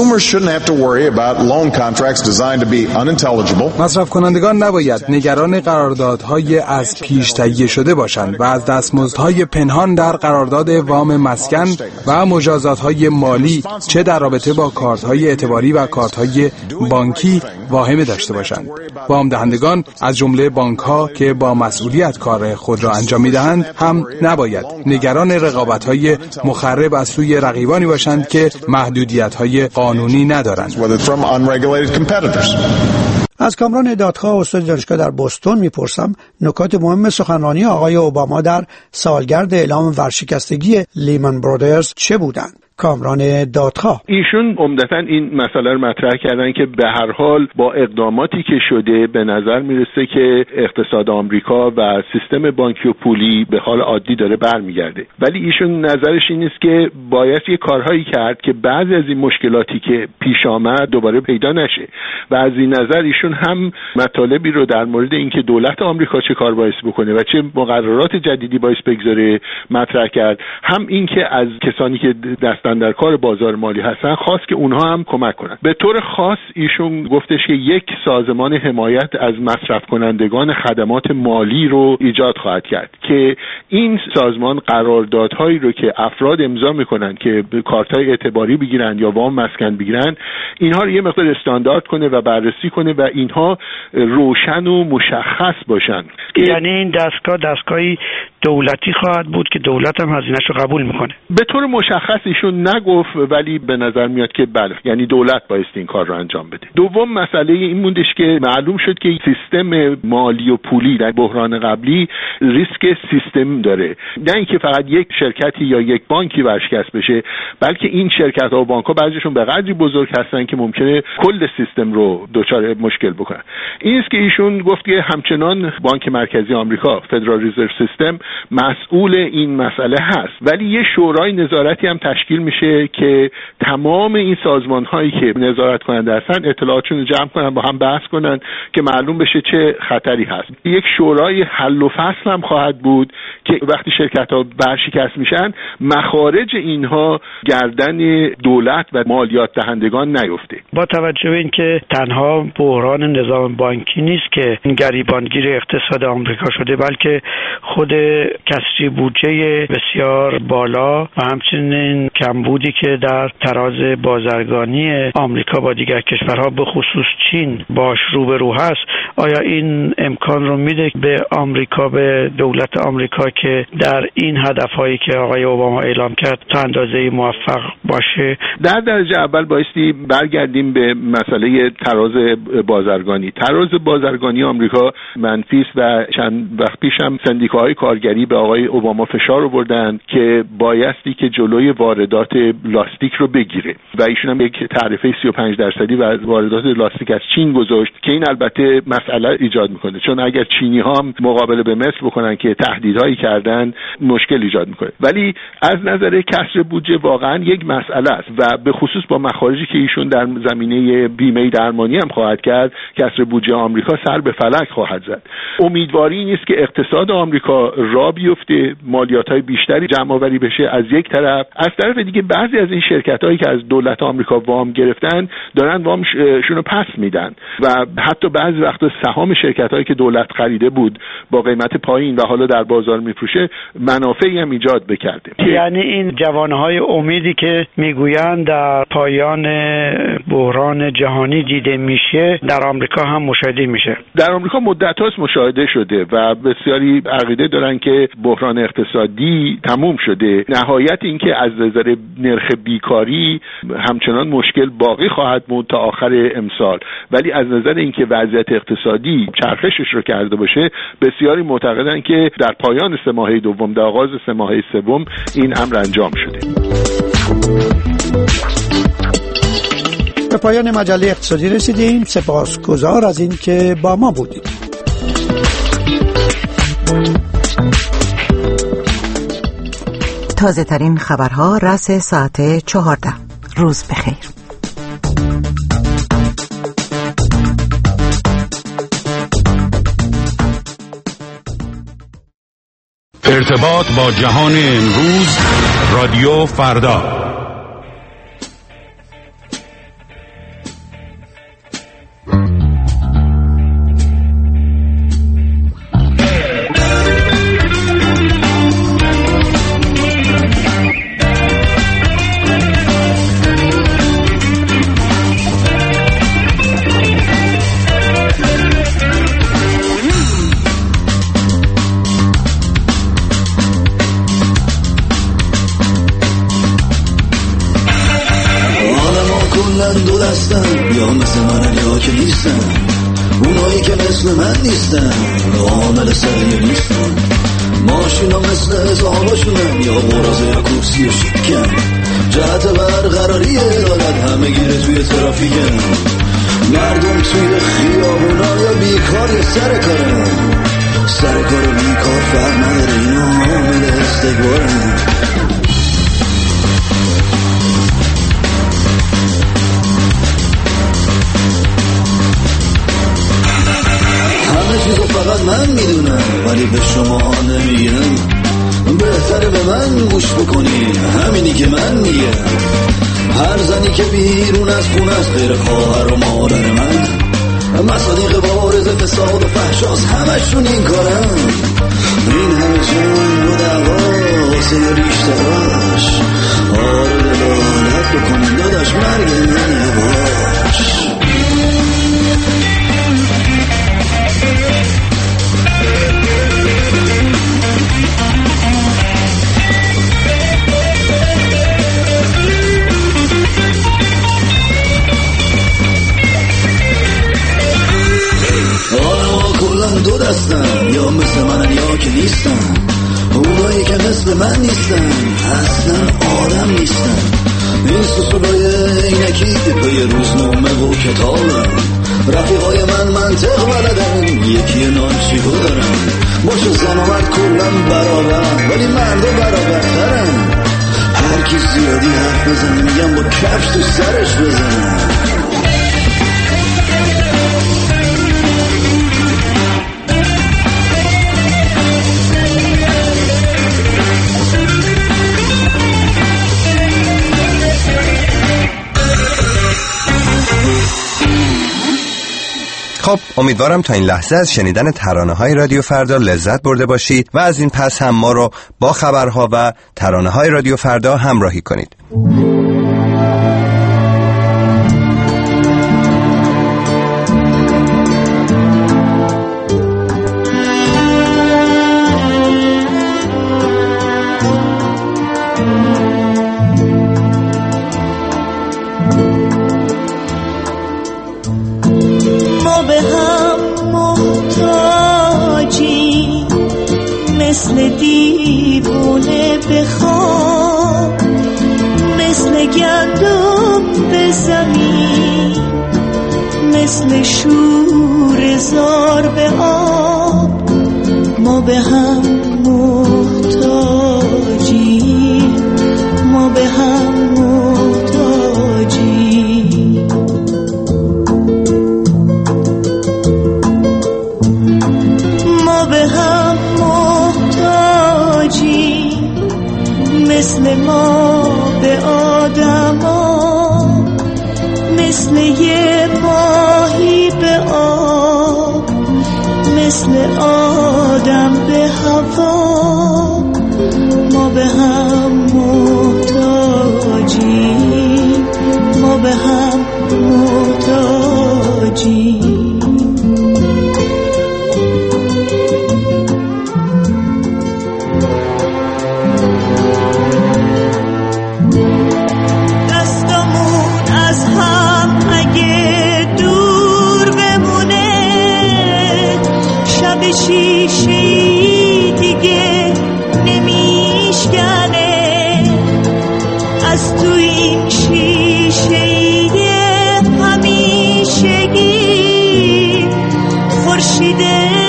مصرف کنندگان نباید نگران قراردادهای از پیش تهیه شده باشند و از دستمزدهای پنهان در قرارداد وام مسکن و مجازاتهای مالی چه در رابطه با کارت‌های اعتباری و کارت‌های بانکی واهمه داشته باشند. وام دهندگان از جمله بانک‌ها که با مسئولیت کار خود را انجام می‌دهند هم نباید نگران رقابت‌های مخرب از سوی رقیبانی باشند که محدودیت‌های قانونی ندارند. از کامران دادخواه استاد دانشگاه در بوستون میپرسم نکات مهم سخنرانی آقای اوباما در سالگرد اعلام ورشکستگی لیمان برادرز چه بودند؟ کامران دادخواه: ایشون عمدتاً این مسئله رو مطرح کردن که به هر حال با اقداماتی که شده به نظر میرسه که اقتصاد آمریکا و سیستم بانکی و پولی به حال عادی داره برمیگرده، ولی ایشون نظرش این است که باید یه کارهایی کرد که بعضی از این مشکلاتی که پیش آمد دوباره پیدا نشه و از این نظر ایشون هم مطالبی رو در مورد اینکه دولت آمریکا چه کار باید بکنه و چه مقررات جدیدی باید بگذاره مطرح کرد، هم اینکه از کسانی که دست در کار بازار مالی هستن خواست که اونها هم کمک کنن. به طور خاص ایشون گفتش که یک سازمان حمایت از مصرف کنندگان خدمات مالی رو ایجاد خواهد کرد که این سازمان قراردادهایی رو که افراد امضا میکنن که کارت‌های اعتباری بگیرن یا وام مسکن بگیرن اینها رو یه مقدار استاندارد کنه و بررسی کنه و اینها روشن و مشخص باشن. یعنی این دستگاه دستگاهی دولتی خواهد بود که دولت هم هزینه‌اش رو قبول میکنه. به طور مشخص ایشون نگفت ولی به نظر میاد که بله، یعنی دولت باید این کار رو انجام بده. دوم مسئله این موندش که معلوم شد که سیستم مالی و پولی در بحران قبلی ریسک سیستم داره، نه اینکه فقط یک شرکتی یا یک بانکی ورشکست بشه، بلکه این شرکت ها و بانک ها بعضیشون به قدری بزرگ هستن که ممکنه کل سیستم رو دچار مشکل بکنن. این است که ایشون گفت که همچنان بانک مرکزی آمریکا فدرال رزرو سیستم مسئول این مسئله هست، ولی یه شورای نظارتی هم تشکیل میشه که تمام این سازمان هایی که نظارت کننده هستن اطلاعاتشون رو جمع کنن، با هم بحث کنن که معلوم بشه چه خطری هست. یک شورای حل و فصل هم خواهد بود که وقتی شرکت ها برشکست میشن مخارج اینها گردن دولت و مالیات دهندگان نیفته. با توجه به اینکه تنها بحران نظام بانکی نیست که گریبانگیر اقتصاد آمریکا شده، بلکه خود کسری بودجه بسیار بالا و همچنین کمبودی که در تراز بازرگانی آمریکا با دیگر کشورها به خصوص چین باش روبرو هست، آیا این امکان رو میده به آمریکا، به دولت آمریکا که در این هدفهایی که آقای اوباما اعلام کرد تا اندازه موفق باشه؟ در درجه اول بایستی برگردیم به مسئله تراز بازرگانی. تراز بازرگانی آمریکا منفی است و چند وقت پیش هم سندیکاهای کارگر گرانگری به آقای اوباما فشار آوردن که بایستی که جلوی واردات لاستیک رو بگیره و ایشون هم یک تعرفه سی و پنج درصدی و واردات لاستیک از چین گذاشت که این البته مسئله ایجاد میکنه، چون اگر چینی ها هم مقابله به مصر بکنن که تهدیدهایی کردن مشکل ایجاد میکنه. ولی از نظر کسر بودجه واقعا یک مسئله است و به خصوص با مخارجی که ایشون در زمینه بیمه درمانی هم خواهد کرد، کسر بودجه آمریکا سر به فلک خواهد زد. امیدواری نیست که اقتصاد آمریکا را بیفته، مالیات‌های بیشتری جمع آوری بشه از یک طرف، از طرف دیگه بعضی از این شرکت‌هایی که از دولت آمریکا وام گرفتن دارن وامشون رو پس میدن و حتی بعضی وقتا سهام شرکت‌هایی که دولت خریده بود با قیمت پایین و حالا در بازار میفروشه منافعی هم ایجاد بکرده. یعنی این جوانهای امیدی که میگویند در پایان بحران جهانی دیده میشه در آمریکا هم مشاهده میشه. در آمریکا مدت‌هاست مشاهده شده و بسیاری عقیده دارن که بحران اقتصادی تموم شده. نهایت این که از نظر نرخ بیکاری همچنان مشکل باقی خواهد موند تا آخر امسال، ولی از نظر اینکه وضعیت اقتصادی چرخشش رو کرده باشه بسیاری معتقدن که در پایان سه ماهه دوم در آغاز سه ماهه سوم این امر انجام شده. به پایان مجله اقتصادی رسیدیم. سپاسگزار از این که با ما بودید. تازه ترین خبرها رأس ساعت چهارده. روز بخیر. ارتباط با جهان امروز، رادیو فردا. دو دستن یا مثل من یا که نیستن، اونایی که مثل من نیستن عامل سریع نیستن، ماشینا مثل ازاماشونن یا برازه یا کرسی و شکن، جهت برقراری عدالت همه گیره توی ترافیکن، مردم توی خیابونا یا بیکار یا سر کارن، سر کار و بیکار فرق نداره اینا عامل استقبارن. فقط من میدونم ولی به شما نمیگم، بهتره به من گوش بکنین همینی که من میگم. هر زنی که بیرون از خونه است غیر خواهر و مادر من، مصادیق بارز فساد و فحشاست همشون این کارن. این همه جون و دعوا واسه ریشتراش، آره دلالت بکنین داداش مرگ من یواش. دو دستن یا مثل منن یا که نیستن، اونایی که مثل من نیستن اصلا آدم نیستن. این سوسولای اینکی پی روزنامه و کتابن، رفیقای من منطق بلدن یکی نانچیگو دارن. باشه زن و مرد کلن برابرن ولی مردا برابرترن. هر کی زیادی حرف بزنه میگم با کفش تو سرش بزنن. خب امیدوارم تا این لحظه از شنیدن ترانه‌های رادیو فردا لذت برده باشید و از این پس هم ما رو با خبرها و ترانه‌های رادیو فردا همراهی کنید. مثل مثل دیوونه بخواب، مثل گندم به زمین، مثل شور زار به آب. ما به هم محتاجیم، ما به هم محتاجیم. ما به هم محتاجیم، مثل ما به آدما، مثل یه ماهی به آب، مثل آدم به هوا. ما به هم محتاجیم، ما به هم محتاجیم. شیشه‌ای دیگه نمیشکنه، از تو این شیشه‌ای همیشگی خورشید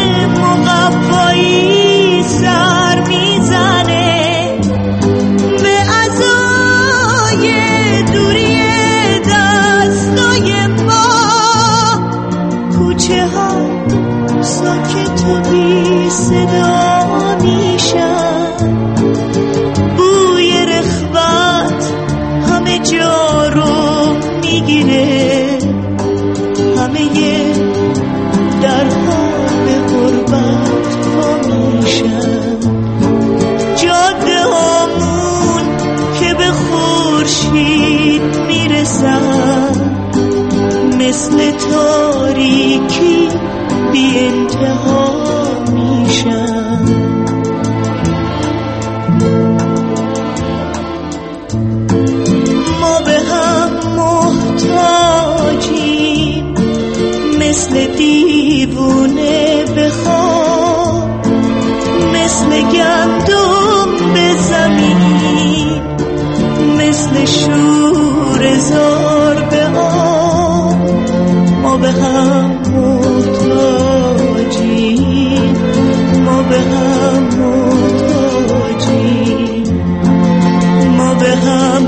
مقوایی سر میزنه به عزای دوری دستای ما. کوچه ها ساکت و بی صدا میشن، بوی رخوت همه جا رو میگیره، همه در حال غربت وا میشن. جاده هامون که به خورشید میرسن، مثل تاریکی بی انتها میشن. ما به هم محتاجیم، مثل دیوونه بخواب، مثل گندم به زمین، مثل شور زار به آب. ما به هم محتاجیم، ما به هم محتاجیم، ما به هم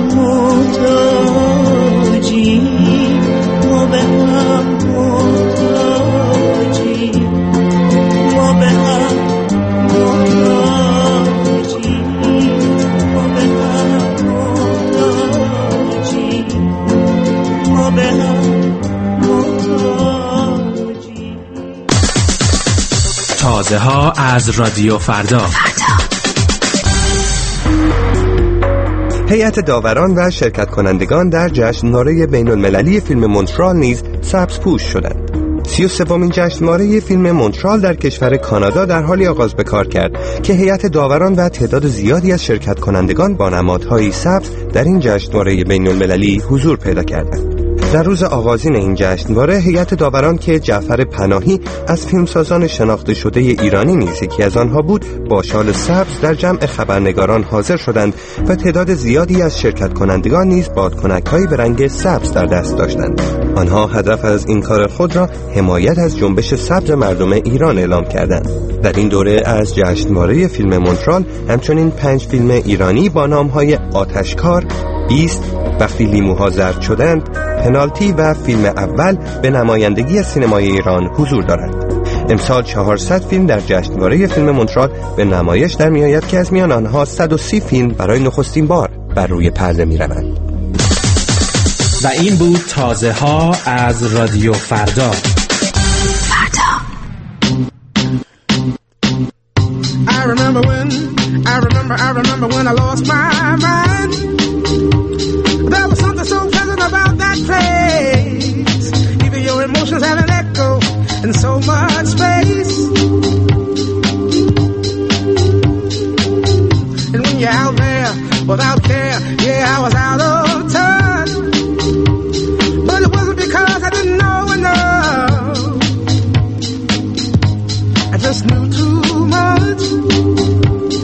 محتاجیم، ما به هم محتاجیم، ما به هم محتاجیم، ما به هم محتاجیم، ما به هم تازه ها از رادیو فردا. هیئت داوران و شرکت کنندگان در جشنواره بین المللی فیلم مونترال نیز سبزپوش شدند. سی و سومین جشنواره فیلم مونترال در کشور کانادا در حالی آغاز به کار کرد که هیئت داوران و تعداد زیادی از شرکت کنندگان با نمادهای سبز در این جشنواره بین المللی حضور پیدا کردند. در روز آغازین این جشنواره هیئت داوران که جعفر پناهی از فیلمسازان شناخته شده ایرانی نیز یکی از آنها بود، با شال سبز در جمع خبرنگاران حاضر شدند و تعداد زیادی از شرکت کنندگان نیز بادکنک‌هایی به رنگ سبز در دست داشتند. آنها هدف از این کار خود را حمایت از جنبش سبز مردم ایران اعلام کردند. در این دوره از جشنواره فیلم مونترال همچنین پنج فیلم ایرانی با نام‌های آتشکار، بیست، وقتی لیموها زرد شدند، پنالتی و فیلم اول به نمایندگی سینمای ایران حضور دارند. امسال چهارصد فیلم در جشنواره فیلم مونترال به نمایش در میآید که از میان آنها صد و سی فیلم برای نخستین بار بر روی پرده می‌روند. و این بود تازه ها از رادیو فردا. I remember when I remember I remember when I lost my mind. There was something so pleasant about that place. Even your emotions have an echo in so much space. And when you're out there without care, yeah, I was out of touch. But it wasn't because I didn't know enough. I just knew too much.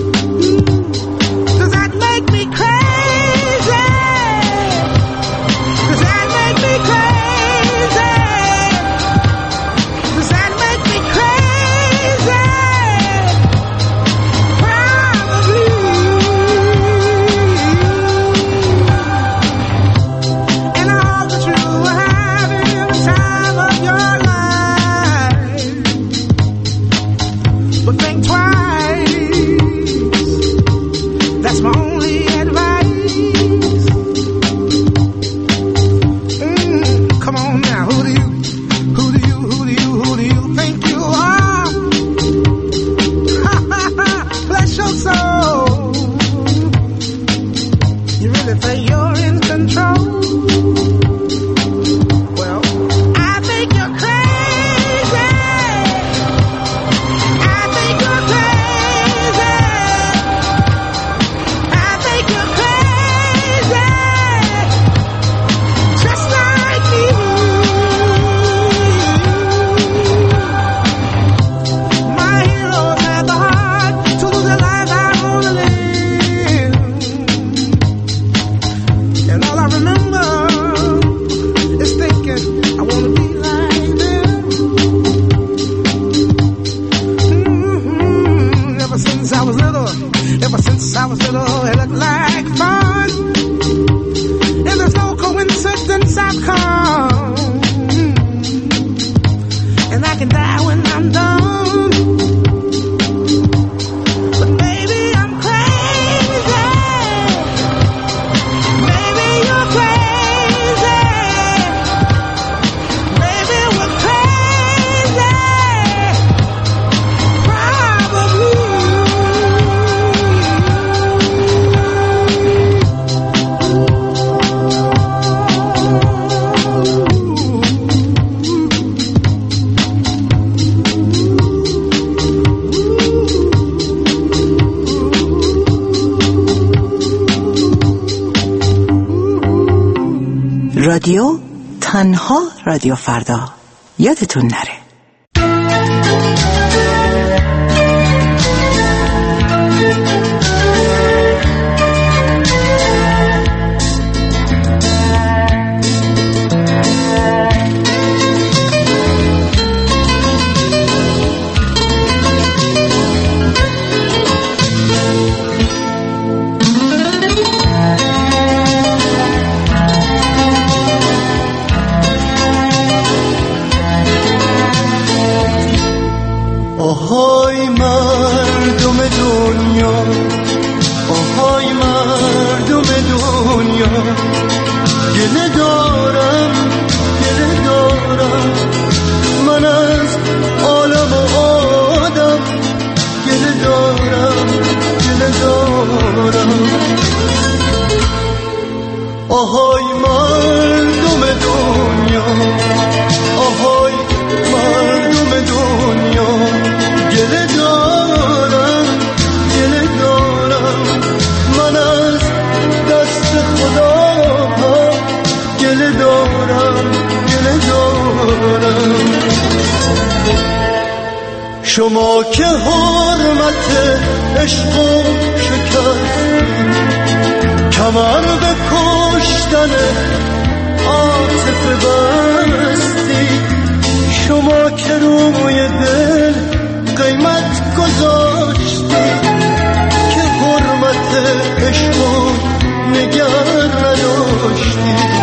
Since I was little, it looked like fun, and there's no coincidence I've come, and I can die when I'm done. But maybe I'm crazy. Maybe you're crazy. Maybe we're crazy. Probably. رادیو تنها رادیو فردا، یادتون نره. آهای مردم دنیا، آهای مردم دنیا، گله دارم گله دارم من از عالم و آدم، گله دارم گله دارم. آهای مردم دنیا، آهای مردم دنیا، گله دارم گله دارم من از دست خدا، گله دارم گله دارم. شما که حرمت عشق و شکستید، کمر به کشتن عاطفه بستید، شما که روی دل قیمت گذاشتید، که حرمت عشق و نگر نداشتید.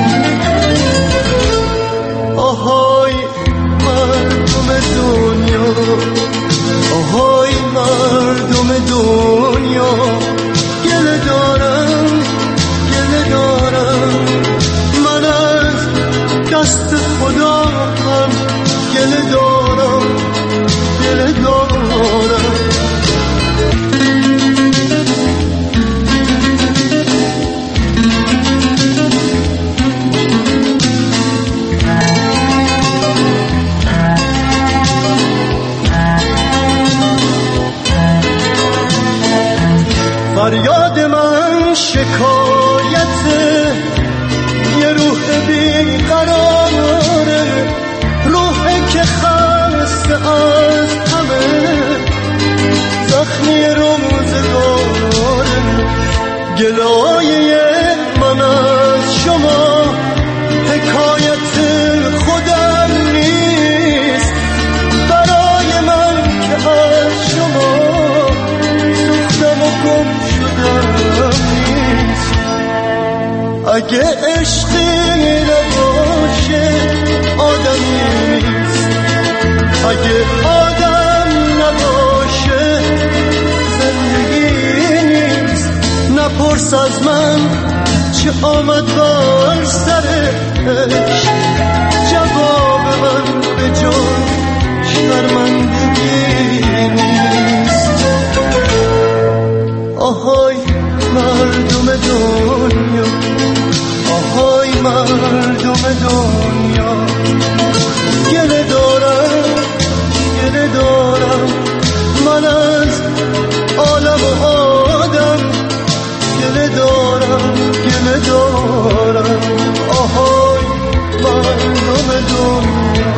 آهای مردم دنیا، آهای مردم دنیا، گله دارم گله دارم من از دست خدا هم، گله دارم گله دارم. فریاد من شکایت یه روح بیقراره، روحی که خسته از همه زخمی روزگاره. گلایه من از شما حکایت خودم نیست، برای من که از شما سوختم و گم شدم نیست. اگه عشقی نباشه آدمی نیست، اگه آدم نباشه زندگی نیست. نپرس از من چه آمد بر سرش، جواب من به جز شرمندگی نیست. آهای مردم دنیا، آهای مردم دنیا، گله دارم گله دارم من از عالم و آدم، گله دارم گله دارم. آهای مردم دنیا،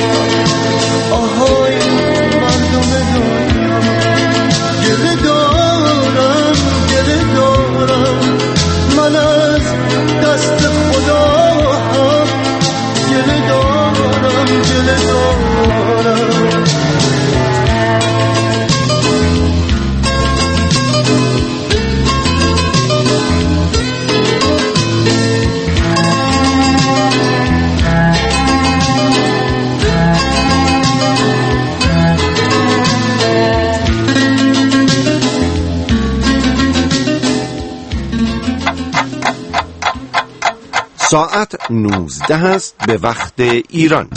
آهای مردم دنیا، گله دارم گله دارم من از دست خدا هم، ساعت نوزده است به وقت ایران.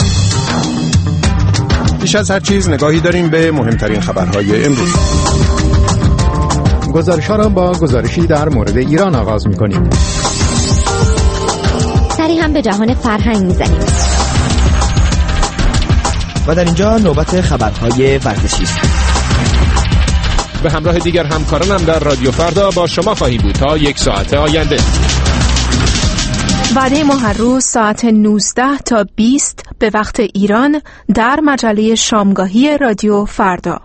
پیش از هر چیز نگاهی داریم به مهمترین خبرهای امروز. گزارش‌ها را با گزارشی در مورد ایران آغاز می‌کنیم. سری هم به جهان فرهنگ می‌زنیم. و در اینجا نوبت خبرهای ورزشی است. به همراه دیگر همکارانم در رادیو فردا با شما خواهیم بود تا یک ساعت آینده. وعده ما هر روز ساعت نوزده تا بیست به وقت ایران در مجله شامگاهی رادیو فردا.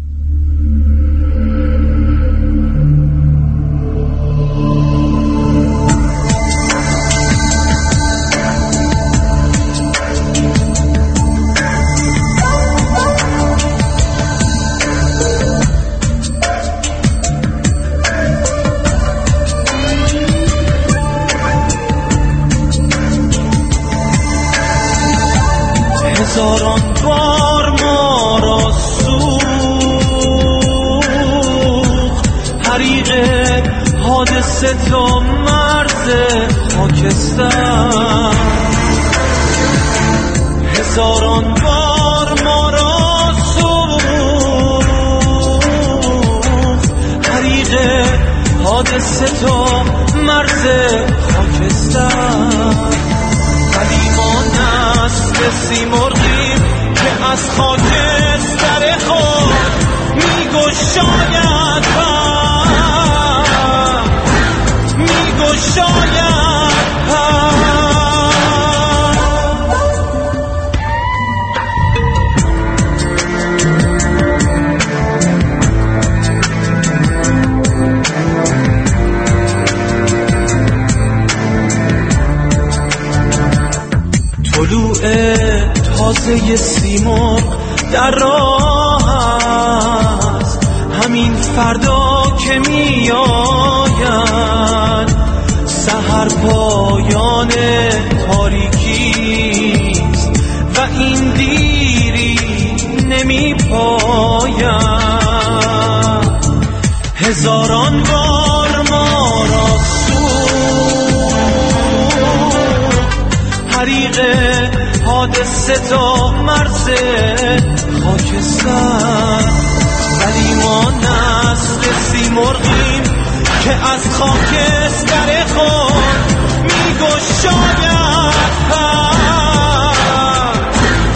هزاران بار ما را سوخت حریق حادثه تا مرز خاکستر. هزاران بار ما را سوخت حریق حادثه تا مرز خاکستر. ولی ما نسل سیمرغیم که از خاکستر خود میگشاید پر، میگشاید پر. طلوع تازه سیمرغ در راه است، همین فردا که می آید. سحر پایان تاریکیست و این دیری نمی پاید. هزاران بار ما را حریق حادثه تا مرز خاکستر. ولی ما نسل سیمرغیم که از خاکستر خود میگشاید پر،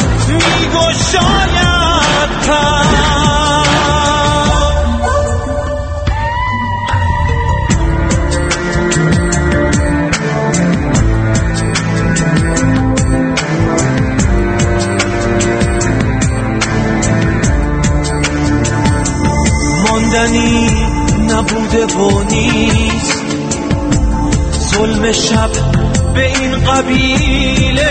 میگشاید پر. ماندنی نبوده و نیست ظلم شب به این قبیله.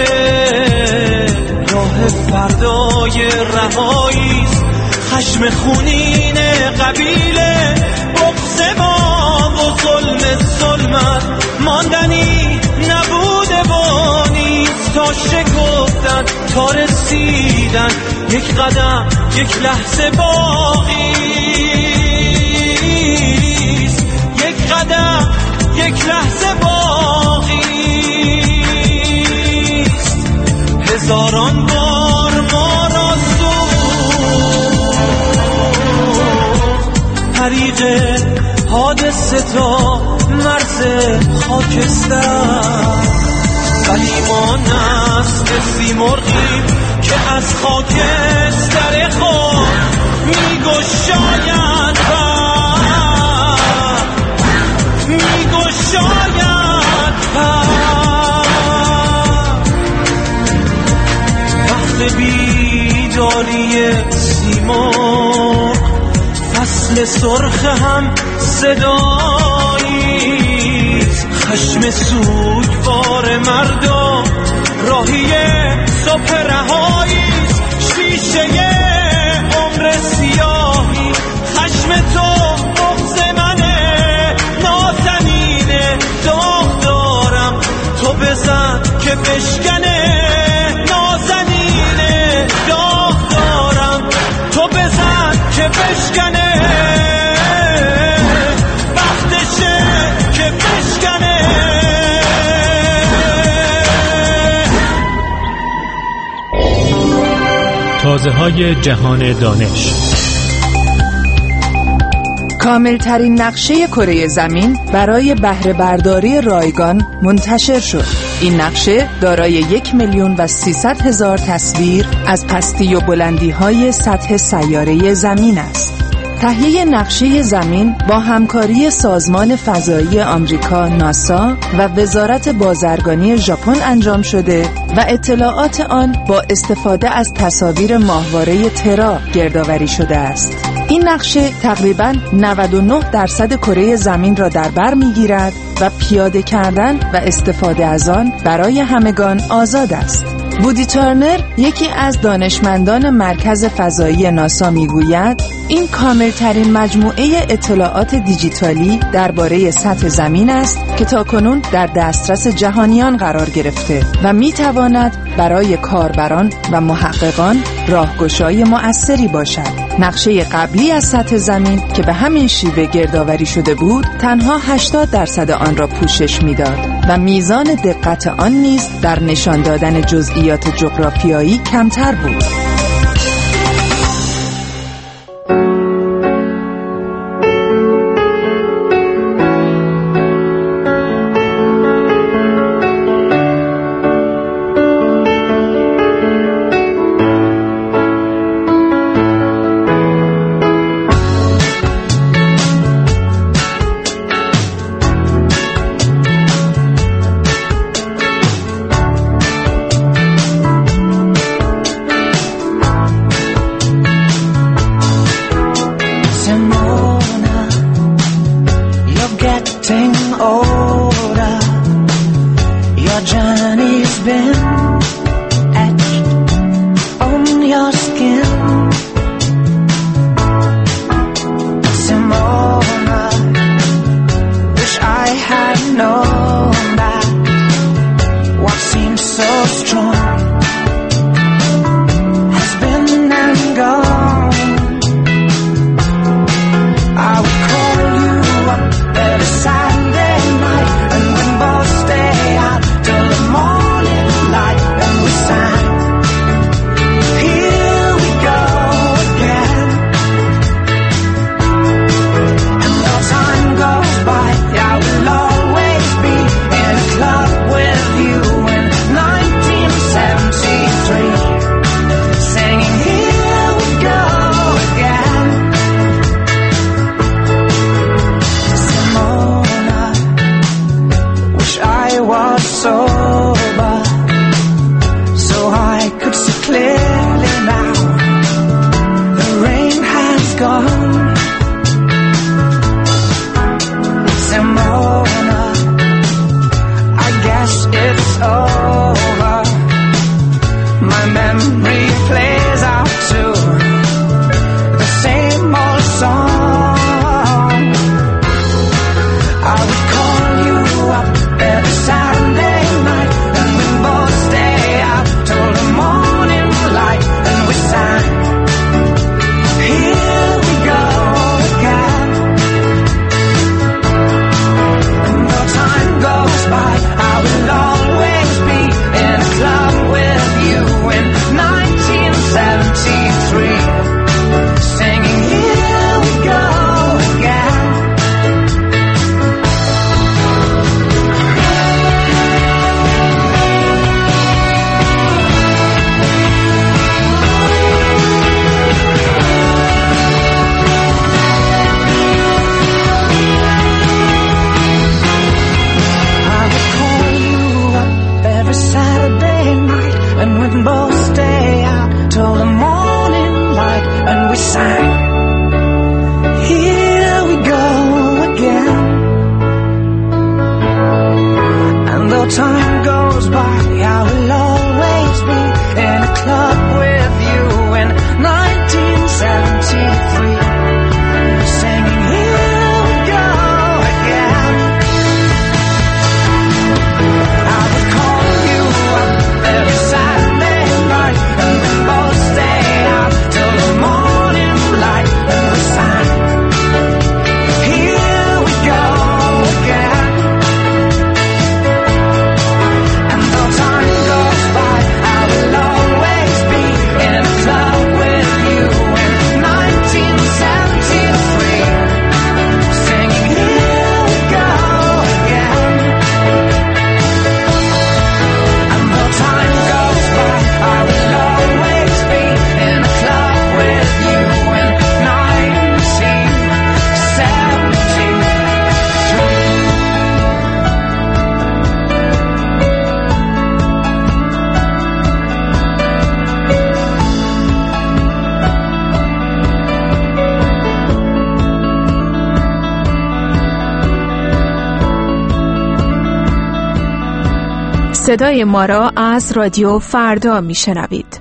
راه فردای رهاییست خشم خونین قبیله. بغض ما و ظلم ظلمت ماندنی نبوده و نیست. تا شکفتن تا رسیدن یک قدم یک لحظه باقیست. یک قدم یک لحظه باقیست. هزاران بار ما را سوخت حریق حادثه تا مرز خاکستر. ولی ما نسل سیمرغیم که از خاکستر خود میگشاید پر، میگشاید پر. وقت بیداری سیمرغ فصل سرخ هم صداییست. خشم سوگوار مردم راهی صبح رهاییست. شیشه عمر سیاهی خشم تو بغض منه. نازنینه داغ دارم تو بزن که بشکنه. نازنینه داغ دارم تو بزن که بشکنه. وقتشه که بشکنه. تازه‌های جهان دانش. کاملترین نقشه کره زمین برای بهره برداری رایگان منتشر شد. این نقشه دارای یک میلیون و سیصد هزار تصویر از پستی و بلندی های سطح سیاره زمین است. تهیه نقشه زمین با همکاری سازمان فضایی آمریکا ناسا و وزارت بازرگانی ژاپن انجام شده و اطلاعات آن با استفاده از تصاویر ماهواره ترا گردآوری شده است. این نقشه تقریباً نود و نه درصد کره زمین را در بر می‌گیرد و پیاده کردن و استفاده از آن برای همگان آزاد است. بودی ترنر، یکی از دانشمندان مرکز فضایی ناسا میگوید این کاملترین مجموعه اطلاعات دیجیتالی درباره سطح زمین است که تاکنون در دسترس جهانیان قرار گرفته و میتواند برای کاربران و محققان راهگشای مؤثری باشد. نقشه قبلی از سطح زمین که به همین شیوه گردآوری شده بود تنها هشتاد درصد آن را پوشش میداد و میزان دقت آن نیز در نشان دادن جزئیات جغرافیایی کمتر بود. صدای ما را از رادیو فردا میشنوید.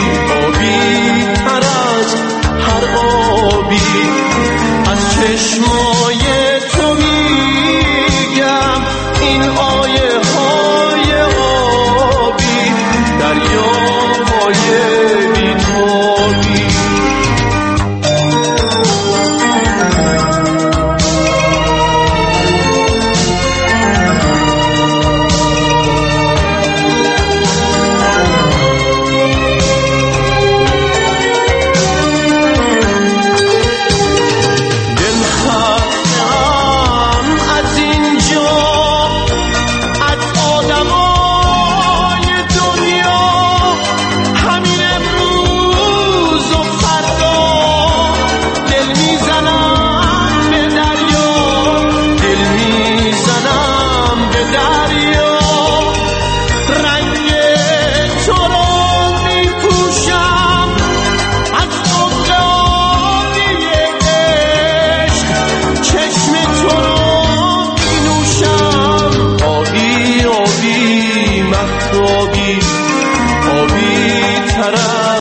چشم